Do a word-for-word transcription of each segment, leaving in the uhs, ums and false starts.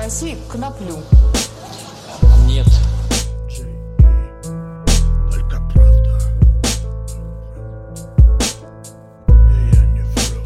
России коноплю? Нет. Только правда. И я не вру.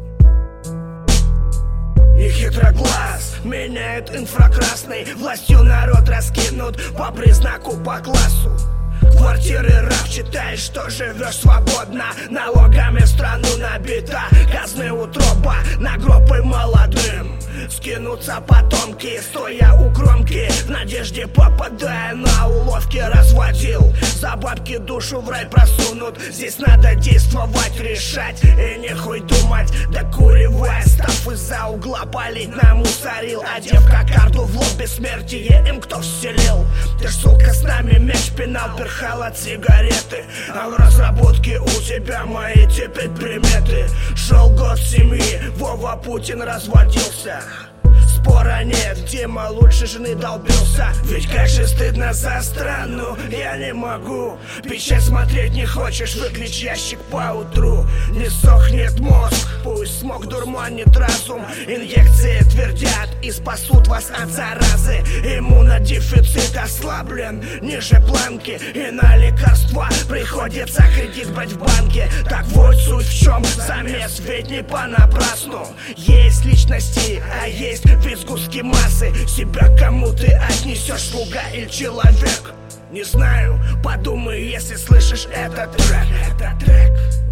Нехитроглаз меняет инфракрасный. Властью народ раскинут по признаку, по классу. Квартиры раб, читаешь, что живешь свободно. Налогами в страну набита, казны утроба. На гробы молодым скинутся потомки, стоя у кромки, в надежде, попадая на уловки, разводил. За бабки душу в рай просунут. Здесь надо действовать, решать и нехуй думать. Докуривая, став из-за угла палить намусорил. Одев как карту в лоб бессмертие, им кто вселил. Ты ж, сука, с нами мяч пинал, перхал от сигареты. А в разработке у тебя мои теперь приметы. Шел год семьи, Вова Путин разводился. Спора нет, Дима лучше жены долбился. Ведь как же стыдно за страну, я не могу. Печать смотреть не хочешь, выключи ящик поутру. Не сохнет мозг, пусть смог дурманит разум. Инъекции твердят и спасут вас от заразы. Иммунодефицит ослаблен ниже планки, и на лекарства приходится кредит брать в банке. Так вот суть в чем замес, ведь не понапрасну. Есть личности, а есть вид сгустки массы. Себя кому ты отнесешь, слуга или человек? Не знаю, подумай, если слышишь этот трек. Этот трек